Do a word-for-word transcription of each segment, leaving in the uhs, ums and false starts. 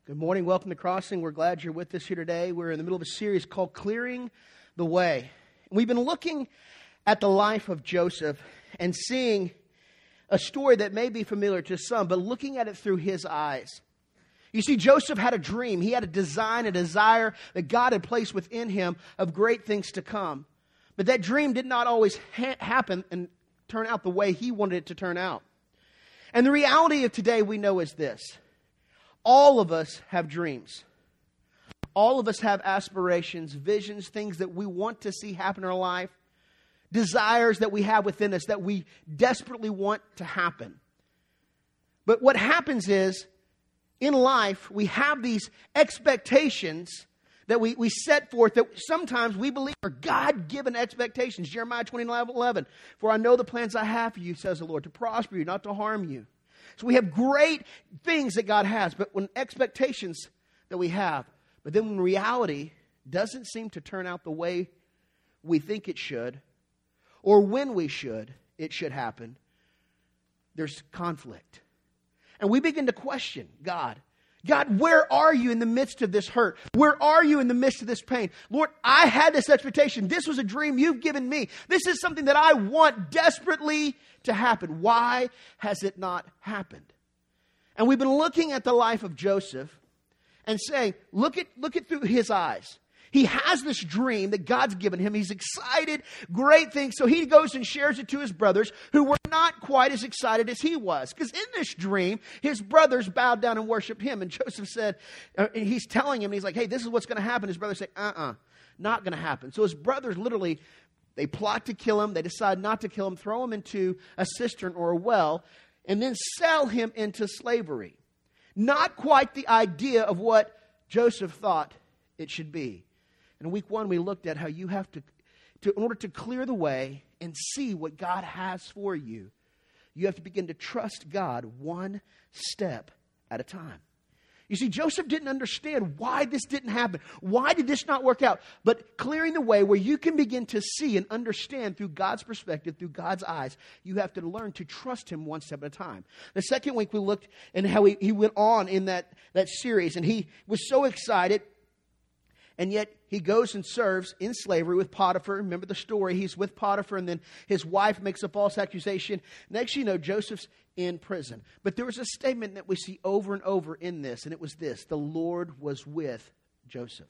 Good morning. Welcome to Crossing. We're glad you're with us here today. We're in the middle of a series called Clearing the Way. We've been looking at the life of Joseph and seeing a story that may be familiar to some, but looking at it through his eyes. You see, Joseph had a dream. He had a design, a desire that God had placed within him of great things to come. But that dream did not always ha- happen and turn out the way he wanted it to turn out. And the reality of today we know is this. All of us have dreams. All of us have aspirations, visions, things that we want to see happen in our life, desires that we have within us that we desperately want to happen. But what happens is, in life, we have these expectations that we, we set forth that sometimes we believe are God-given expectations. Jeremiah twenty-nine eleven, for I know the plans I have for you, says the Lord, to prosper you, not to harm you. So we have great things that God has, but when expectations that we have, but then when reality doesn't seem to turn out the way we think it should, or when we should, it should happen, there's conflict. And we begin to question God. God, where are you in the midst of this hurt? Where are you in the midst of this pain? Lord, I had this expectation. This was a dream you've given me. This is something that I want desperately to happen. Why has it not happened? And we've been looking at the life of Joseph and saying, look at, look at through his eyes. He has this dream that God's given him. He's excited, great things. So he goes and shares it to his brothers who were not quite as excited as he was. Because in this dream, his brothers bowed down and worshiped him. And Joseph said, uh, he's telling him, he's like, hey, this is what's going to happen. His brothers say, uh-uh, not going to happen. So his brothers literally, they plot to kill him. They decide not to kill him, throw him into a cistern or a well, and then sell him into slavery. Not quite the idea of what Joseph thought it should be. In week one, we looked at how you have to, to, in order to clear the way and see what God has for you, you have to begin to trust God one step at a time. You see, Joseph didn't understand why this didn't happen. Why did this not work out? But clearing the way where you can begin to see and understand through God's perspective, through God's eyes, you have to learn to trust Him one step at a time. The second week, we looked at how he, he went on in that, that series, and he was so excited. And yet he goes and serves in slavery with Potiphar. Remember the story. He's with Potiphar, and then his wife makes a false accusation. Next you know, Joseph's in prison. But there was a statement that we see over and over in this, and it was this: the Lord was with Joseph.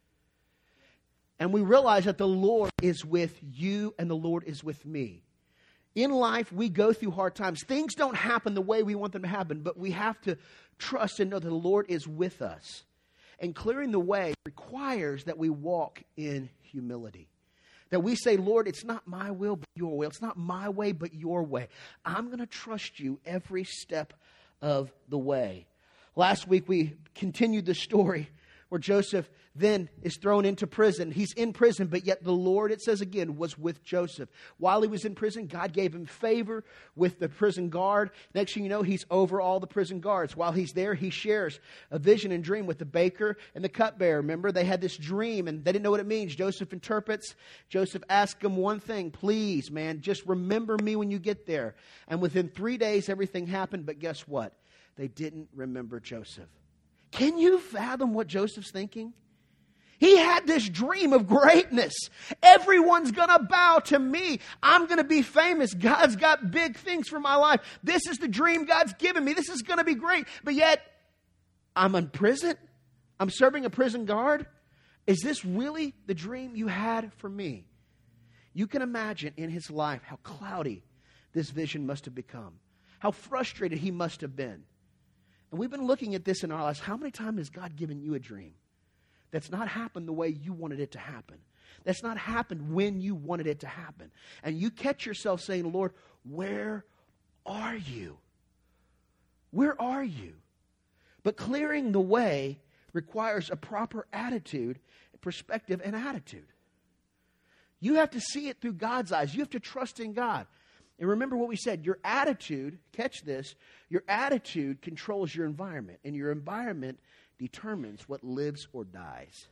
And we realize that the Lord is with you and the Lord is with me. In life, we go through hard times. Things don't happen the way we want them to happen, but we have to trust and know that the Lord is with us. And clearing the way requires that we walk in humility. That we say, Lord, it's not my will, but your will. It's not my way, but your way. I'm going to trust you every step of the way. Last week, we continued the story where Joseph then is thrown into prison. He's in prison, but yet the Lord, it says again, was with Joseph. While he was in prison, God gave him favor with the prison guard. Next thing you know, he's over all the prison guards. While he's there, he shares a vision and dream with the baker and the cupbearer. Remember, they had this dream and they didn't know what it means. Joseph interprets. Joseph asks him one thing: please, man, just remember me when you get there. And within three days, everything happened. But guess what? They didn't remember Joseph. Can you fathom what Joseph's thinking? He had this dream of greatness. Everyone's going to bow to me. I'm going to be famous. God's got big things for my life. This is the dream God's given me. This is going to be great. But yet, I'm in prison. I'm serving a prison guard. Is this really the dream you had for me? You can imagine in his life how cloudy this vision must have become. How frustrated he must have been. And we've been looking at this in our lives. How many times has God given you a dream that's not happened the way you wanted it to happen? That's not happened when you wanted it to happen. And you catch yourself saying, Lord, where are you? Where are you? But clearing the way requires a proper attitude, perspective, and attitude. You have to see it through God's eyes. You have to trust in God. And remember what we said, your attitude, catch this, your attitude controls your environment. And your environment determines what lives or dies.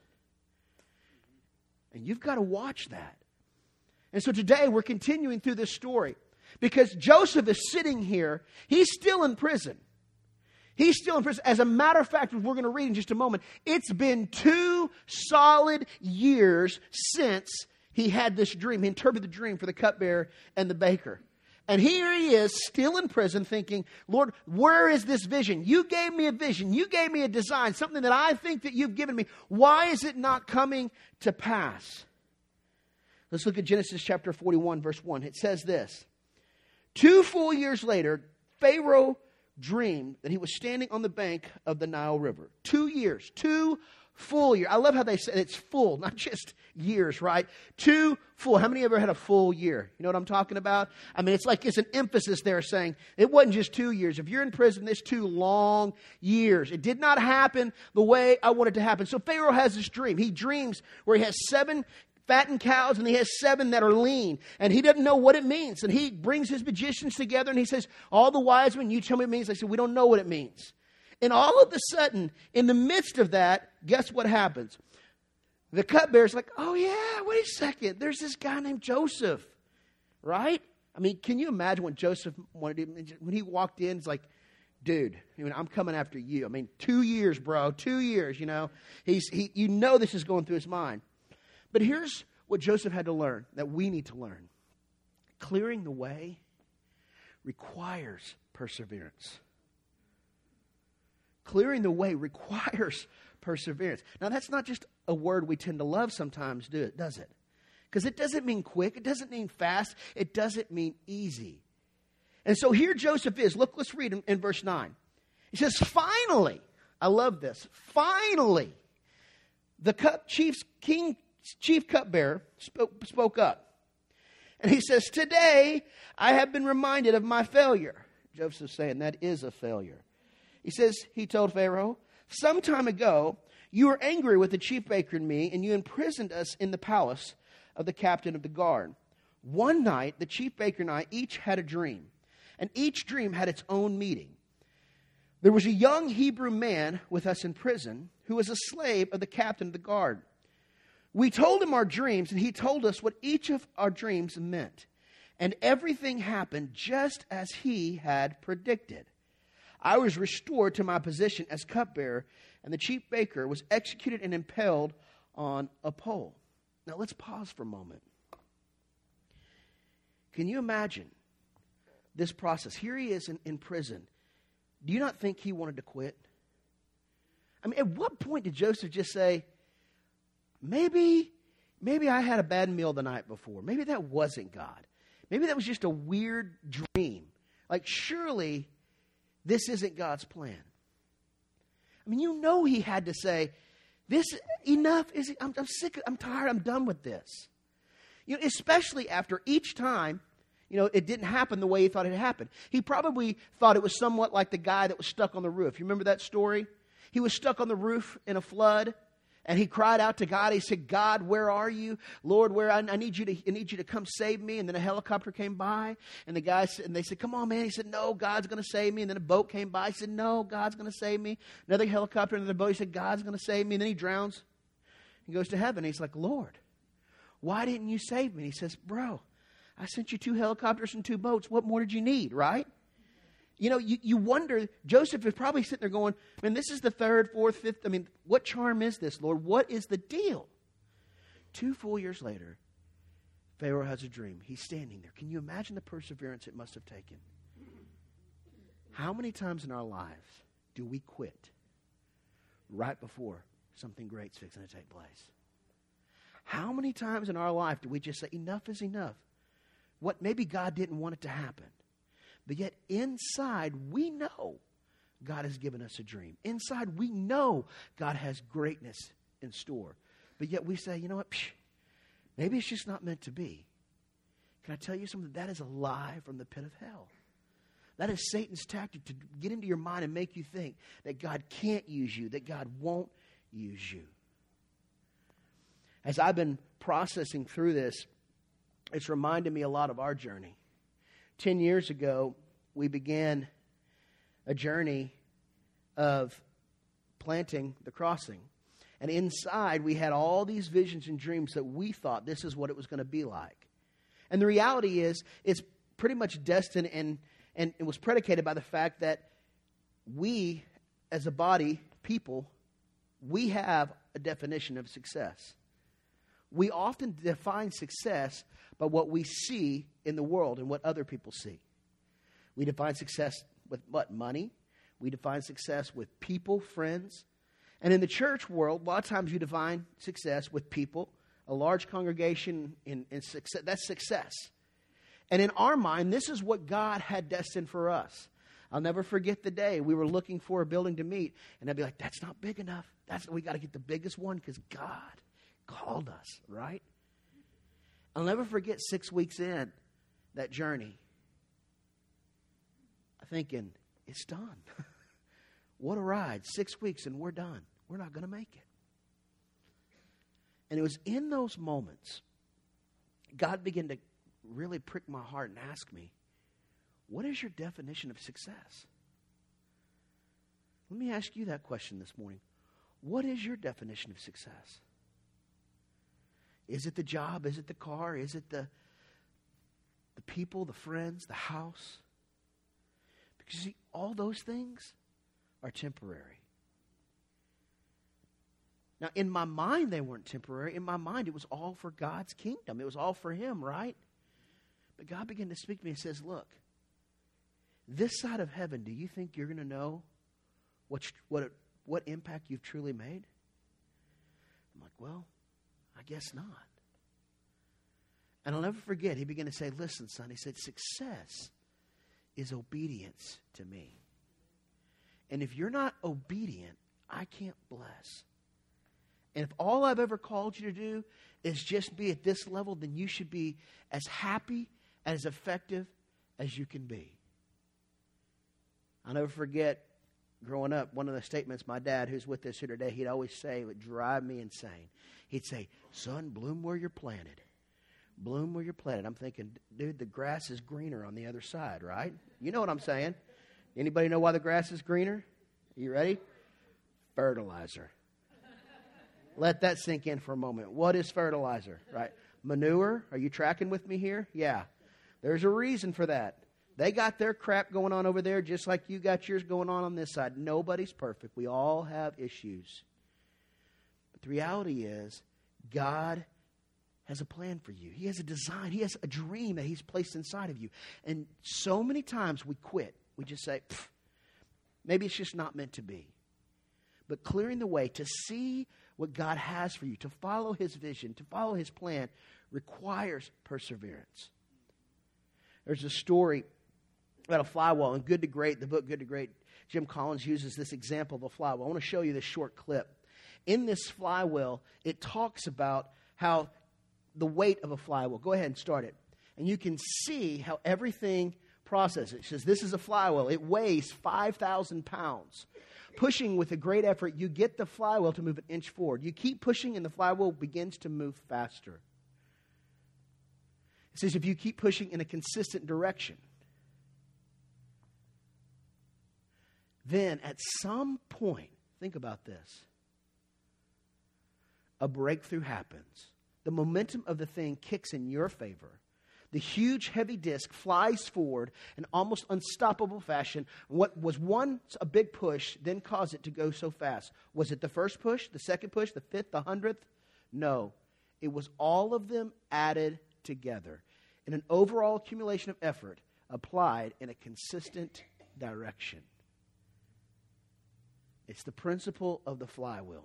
And you've got to watch that. And so today we're continuing through this story. Because Joseph is sitting here. He's still in prison. He's still in prison. As a matter of fact, we're going to read in just a moment, it's been two solid years since he had this dream. He interpreted the dream for the cupbearer and the baker. And here he is, still in prison, thinking, Lord, where is this vision? You gave me a vision. You gave me a design, something that I think that you've given me. Why is it not coming to pass? Let's look at Genesis chapter forty-one, verse one. It says this. Two full years later, Pharaoh dreamed that he was standing on the bank of the Nile River. Two years. Two full years. I love how they say it's full, not just years, right? Two full. How many ever had a full year? You know what I'm talking about? I mean, it's like it's an emphasis there saying it wasn't just two years. If you're in prison, it's two long years. It did not happen the way I wanted it to happen. So Pharaoh has this dream. He dreams where he has seven fattened cows and he has seven that are lean. And he doesn't know what it means. And he brings his magicians together and he says, all the wise men, you tell me what it means. I said, we don't know what it means. And all of a sudden, in the midst of that, guess what happens? The cupbearer's like, oh yeah, wait a second. There's this guy named Joseph, right? I mean, can you imagine when Joseph wanted to, when he walked in, it's like, dude, I mean, I'm coming after you. I mean, two years, bro, two years, you know. He's, he, you know this is going through his mind. But here's what Joseph had to learn that we need to learn. Clearing the way requires perseverance. Clearing the way requires perseverance. Now, that's not just a word we tend to love sometimes, do it, does it? Because it doesn't mean quick. It doesn't mean fast. It doesn't mean easy. And so here Joseph is. Look, let's read in, in verse nine. He says, finally, I love this. Finally, the cup chief's king, chief cupbearer spoke, spoke up. And he says, today I have been reminded of my failure. Joseph's saying that is a failure. He says, he told Pharaoh, some time ago, you were angry with the chief baker and me, and you imprisoned us in the palace of the captain of the guard. One night, the chief baker and I each had a dream, and each dream had its own meaning. There was a young Hebrew man with us in prison who was a slave of the captain of the guard. We told him our dreams, and he told us what each of our dreams meant. And everything happened just as he had predicted. I was restored to my position as cupbearer, and the chief baker was executed and impaled on a pole. Now let's pause for a moment. Can you imagine this process? Here he is in, in prison. Do you not think he wanted to quit? I mean, at what point did Joseph just say, maybe, maybe I had a bad meal the night before. Maybe that wasn't God. Maybe that was just a weird dream. Like, surely this isn't God's plan. I mean, you know he had to say, this, enough, is I'm, I'm sick, I'm tired, I'm done with this. You know, especially after each time, you know, it didn't happen the way he thought it happened. He probably thought it was somewhat like the guy that was stuck on the roof. You remember that story? He was stuck on the roof in a flood, and he cried out to God. He said, God, where are you? Lord, where I, I need you to I need you to come save me. And then a helicopter came by, and the guy said, and they said, come on, man. He said, no, God's going to save me. And then a boat came by. He said, no, God's going to save me. Another helicopter, another boat. He said, God's going to save me. And then he drowns. He goes to heaven. He's like, Lord, why didn't you save me? And he says, bro, I sent you two helicopters and two boats. What more did you need, right? You know, you, you wonder, Joseph is probably sitting there going, man, this is the third, fourth, fifth. I mean, what charm is this, Lord? What is the deal? Two full years later, Pharaoh has a dream. He's standing there. Can you imagine the perseverance it must have taken? How many times in our lives do we quit right before something great's fixing to take place? How many times in our life do we just say, enough is enough? What maybe God didn't want it to happen. But yet inside we know God has given us a dream. Inside we know God has greatness in store. But yet we say, you know what, Psh, maybe it's just not meant to be. Can I tell you something? That is a lie from the pit of hell. That is Satan's tactic to get into your mind and make you think that God can't use you, that God won't use you. As I've been processing through this, it's reminded me a lot of our journey. Ten years ago, we began a journey of planting the crossing. And inside, we had all these visions and dreams that we thought this is what it was going to be like. And the reality is, it's pretty much destined and, and it was predicated by the fact that we, as a body, people, we have a definition of success. We often define success by what we see in the world and what other people see. We define success with what? Money. We define success with people, friends. And in the church world, a lot of times you define success with people, a large congregation, in, in success. That's success. And in our mind, this is what God had destined for us. I'll never forget the day we were looking for a building to meet, and I'd be like, that's not big enough. That's we got to get the biggest one because God called us, right? I'll never forget six weeks in that journey, thinking, it's done. What a ride. Six weeks and we're done. We're not going to make it. And it was in those moments, God began to really prick my heart and ask me, what is your definition of success? Let me ask you that question this morning. What is your definition of success? Is it the job? Is it the car? Is it the, the people, the friends, the house? Because you see, all those things are temporary. Now, in my mind, they weren't temporary. In my mind, it was all for God's kingdom. It was all for Him, right? But God began to speak to me and says, look, this side of heaven, do you think you're going to know what, what, what impact you've truly made? I'm like, well, I guess not. And I'll never forget, He began to say, listen, son, He said, success is obedience to me. And if you're not obedient, I can't bless. And if all I've ever called you to do is just be at this level, then you should be as happy, as effective as you can be. I'll never forget, growing up, one of the statements my dad, who's with us here today, he'd always say, it would drive me insane. He'd say, son, bloom where you're planted. Bloom where you're planted. I'm thinking, dude, the grass is greener on the other side, right? You know what I'm saying. Anybody know why the grass is greener? Are you ready? Fertilizer. Let that sink in for a moment. What is fertilizer, right? Manure. Are you tracking with me here? Yeah. There's a reason for that. They got their crap going on over there just like you got yours going on on this side. Nobody's perfect. We all have issues. But the reality is, God has a plan for you. He has a design. He has a dream that He's placed inside of you. And so many times we quit. We just say, maybe it's just not meant to be. But clearing the way to see what God has for you, to follow His vision, to follow His plan, requires perseverance. There's a story about a flywheel in Good to Great, the book Good to Great. Jim Collins uses this example of a flywheel. I want to show you this short clip. In this flywheel, it talks about how the weight of a flywheel. Go ahead and start it. And you can see how everything processes. It says this is a flywheel. It weighs five thousand pounds. Pushing with a great effort, you get the flywheel to move an inch forward. You keep pushing and the flywheel begins to move faster. It says if you keep pushing in a consistent direction, then at some point, think about this, a breakthrough happens. The momentum of the thing kicks in your favor. The huge, heavy disc flies forward in almost unstoppable fashion. What was once a big push then caused it to go so fast. Was it the first push, the second push, the fifth, the hundredth? No. It was all of them added together in an overall accumulation of effort applied in a consistent direction. It's the principle of the flywheel.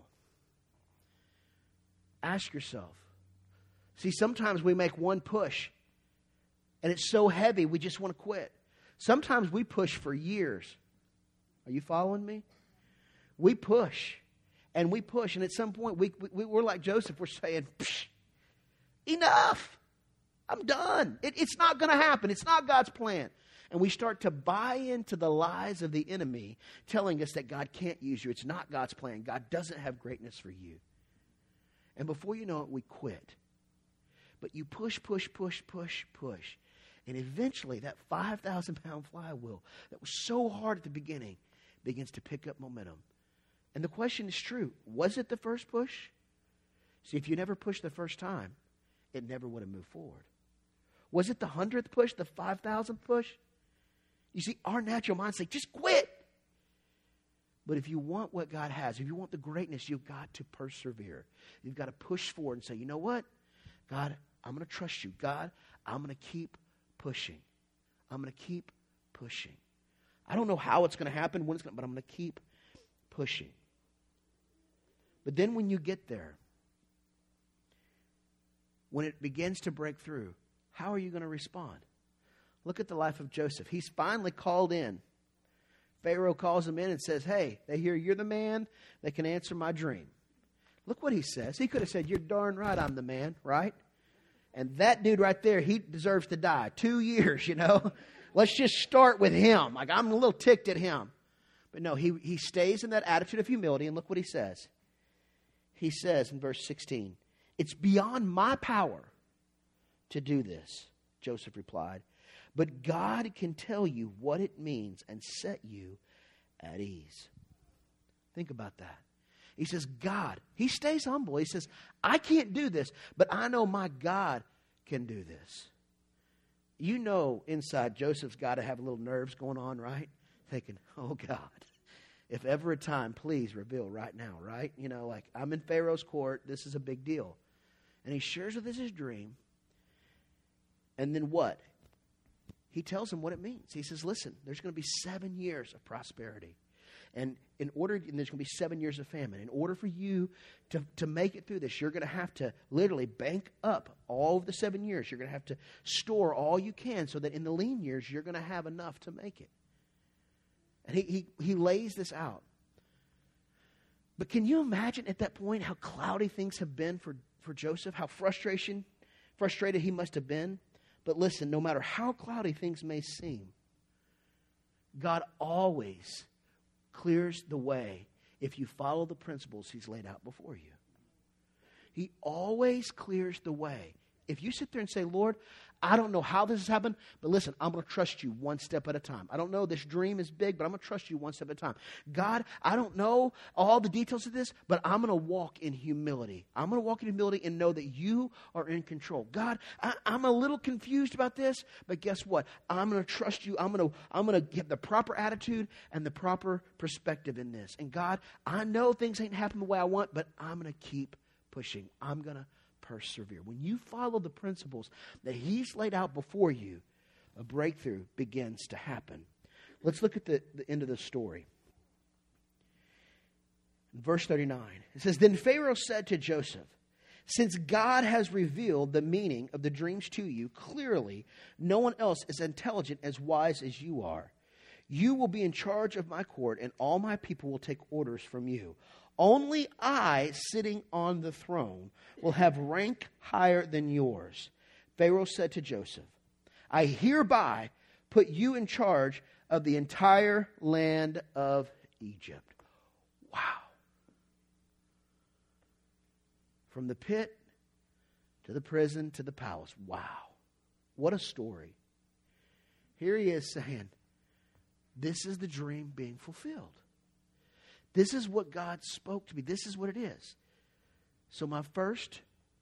Ask yourself. See, sometimes we make one push and it's so heavy we just want to quit. Sometimes we push for years. Are you following me? We push and we push, and at some point we, we, we're like Joseph. We're saying, enough. I'm done. It, it's not going to happen. It's not God's plan. And we start to buy into the lies of the enemy telling us that God can't use you. It's not God's plan. God doesn't have greatness for you. And before you know it, we quit. But you push, push, push, push, push. And eventually that five thousand pound flywheel that was so hard at the beginning begins to pick up momentum. And the question is true. Was it the first push? See, if you never pushed the first time, it never would have moved forward. Was it the hundredth push, the five thousandth push? You see, our natural minds say, just quit. But if you want what God has, if you want the greatness, you've got to persevere. You've got to push forward and say, you know what? God, I'm going to trust you. God, I'm going to keep pushing. I'm going to keep pushing. I don't know how it's going to happen, when it's going to, but I'm going to keep pushing. But then when you get there, when it begins to break through, how are you going to respond? Look at the life of Joseph. He's finally called in. Pharaoh calls him in and says, hey, they hear you're the man that can answer my dream. Look what he says. He could have said, you're darn right I'm the man, right? And that dude right there, he deserves to die. Two years, you know. Let's just start with him. Like, I'm a little ticked at him. But no, he, he stays in that attitude of humility. And look what he says. He says in verse sixteen, it's beyond my power to do this, Joseph replied. But God can tell you what it means and set you at ease. Think about that. He says, God, he stays humble. He says, I can't do this, but I know my God can do this. You know inside Joseph's got to have a little nerves going on, right? Thinking, oh God, if ever a time, please reveal right now, right? You know, like I'm in Pharaoh's court. This is a big deal. And he shares with us his dream. And then what? He tells him what it means. He says, listen, there's going to be seven years of prosperity. And in order, and there's going to be seven years of famine. In order for you to, to make it through this, you're going to have to literally bank up all of the seven years. You're going to have to store all you can so that in the lean years, you're going to have enough to make it. And he, he, he lays this out. But can you imagine at that point how cloudy things have been for, for Joseph? How frustration, frustrated he must have been? But listen, no matter how cloudy things may seem, God always clears the way if you follow the principles he's laid out before you. He always clears the way. If you sit there and say, Lord, I don't know how this has happened, but listen, I'm going to trust you one step at a time. I don't know this dream is big, but I'm going to trust you one step at a time. God, I don't know all the details of this, but I'm going to walk in humility. I'm going to walk in humility and know that you are in control. God, I, I'm a little confused about this, but guess what? I'm going to trust you. I'm going to, I'm going to get the proper attitude and the proper perspective in this. And God, I know things ain't happening the way I want, but I'm going to keep pushing. I'm going to persevere. When you follow the principles that he's laid out before you, a breakthrough begins to happen. Let's look at the, the end of the story. In verse thirty-nine, it says, Then Pharaoh said to Joseph, Since God has revealed the meaning of the dreams to you, clearly no one else is intelligent as wise as you are. You will be in charge of my court, and all my people will take orders from you. Only I, sitting on the throne, will have rank higher than yours. Pharaoh said to Joseph, I hereby put you in charge of the entire land of Egypt. Wow. From the pit to the prison to the palace. Wow. What a story. Here he is saying, this is the dream being fulfilled. This is what God spoke to me. This is what it is. So my first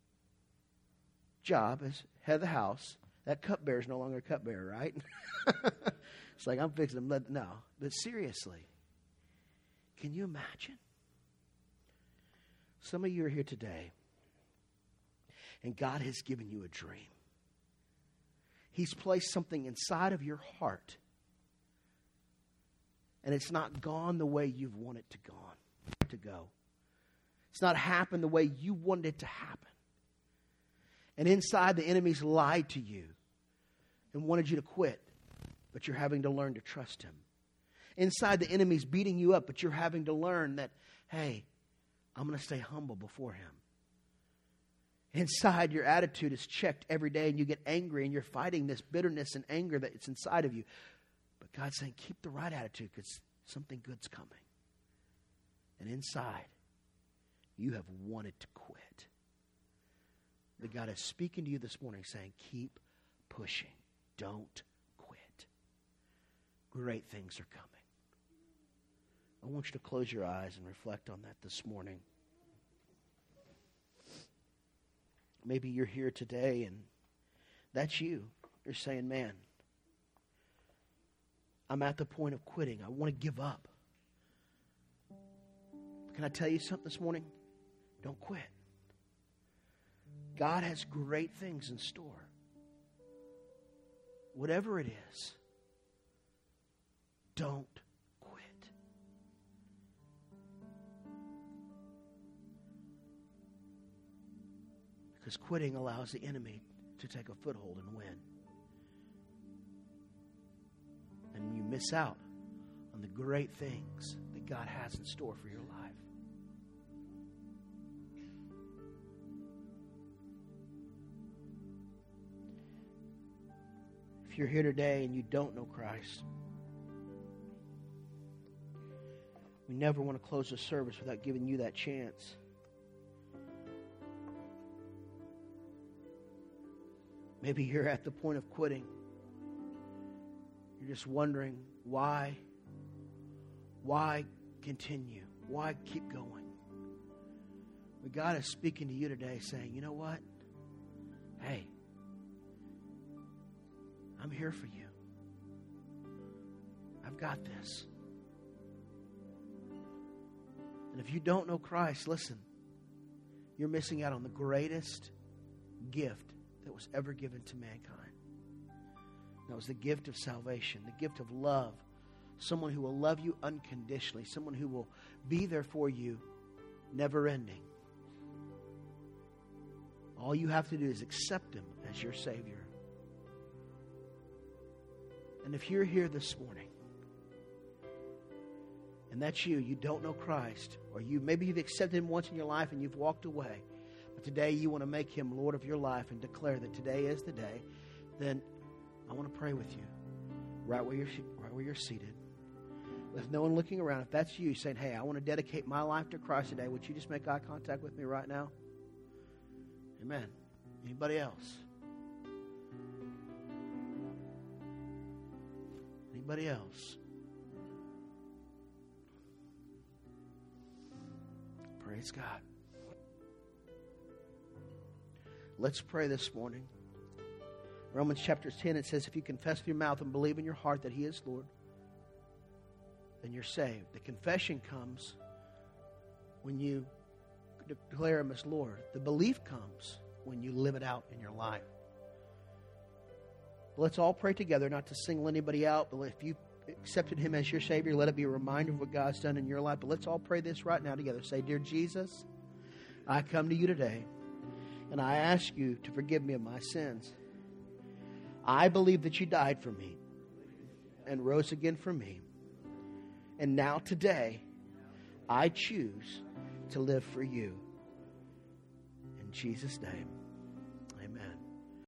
job as head of the house, that cupbearer is no longer a cupbearer, right? It's like I'm fixing them. No, but seriously, can you imagine? Some of you are here today, and God has given you a dream. He's placed something inside of your heart, and it's not gone the way you've wanted it to go. To go. It's not happened the way you wanted it to happen. And inside, the enemy's lied to you and wanted you to quit, but you're having to learn to trust him. Inside, the enemy's beating you up, but you're having to learn that, hey, I'm going to stay humble before him. Inside, your attitude is checked every day, and you get angry, and you're fighting this bitterness and anger that's inside of you. But God's saying, keep the right attitude because something good's coming. And inside, you have wanted to quit. But God is speaking to you this morning saying, keep pushing. Don't quit. Great things are coming. I want you to close your eyes and reflect on that this morning. Maybe you're here today and that's you. You're saying, man, I'm at the point of quitting. I want to give up. Can I tell you something this morning? Don't quit. God has great things in store. Whatever it is, don't quit. Because quitting allows the enemy to take a foothold and win. And you miss out on the great things that God has in store for your life. If you're here today and you don't know Christ, we never want to close the service without giving you that chance. Maybe you're at the point of quitting. You're just wondering why, why continue? Why keep going? But God is speaking to you today saying, you know what? Hey, I'm here for you. I've got this. And if you don't know Christ, listen, you're missing out on the greatest gift that was ever given to mankind. That was the gift of salvation, the gift of love. Someone who will love you unconditionally. Someone who will be there for you, never ending. All you have to do is accept Him as your Savior. And if you're here this morning, and that's you, you don't know Christ, or you maybe you've accepted Him once in your life and you've walked away, but today you want to make Him Lord of your life and declare that today is the day, then I want to pray with you right where you're, right where you're seated. With no one looking around. If that's you saying, hey, I want to dedicate my life to Christ today, would you just make eye contact with me right now? Amen. Anybody else? Anybody else? Praise God. Let's pray this morning. Romans chapter ten, it says, if you confess with your mouth and believe in your heart that He is Lord, then you're saved. The confession comes when you declare Him as Lord. The belief comes when you live it out in your life. Let's all pray together, not to single anybody out, but if you accepted Him as your Savior, let it be a reminder of what God's done in your life. But let's all pray this right now together. Say, dear Jesus, I come to you today, and I ask you to forgive me of my sins. I believe that you died for me and rose again for me. And now today, I choose to live for you. In Jesus' name, amen.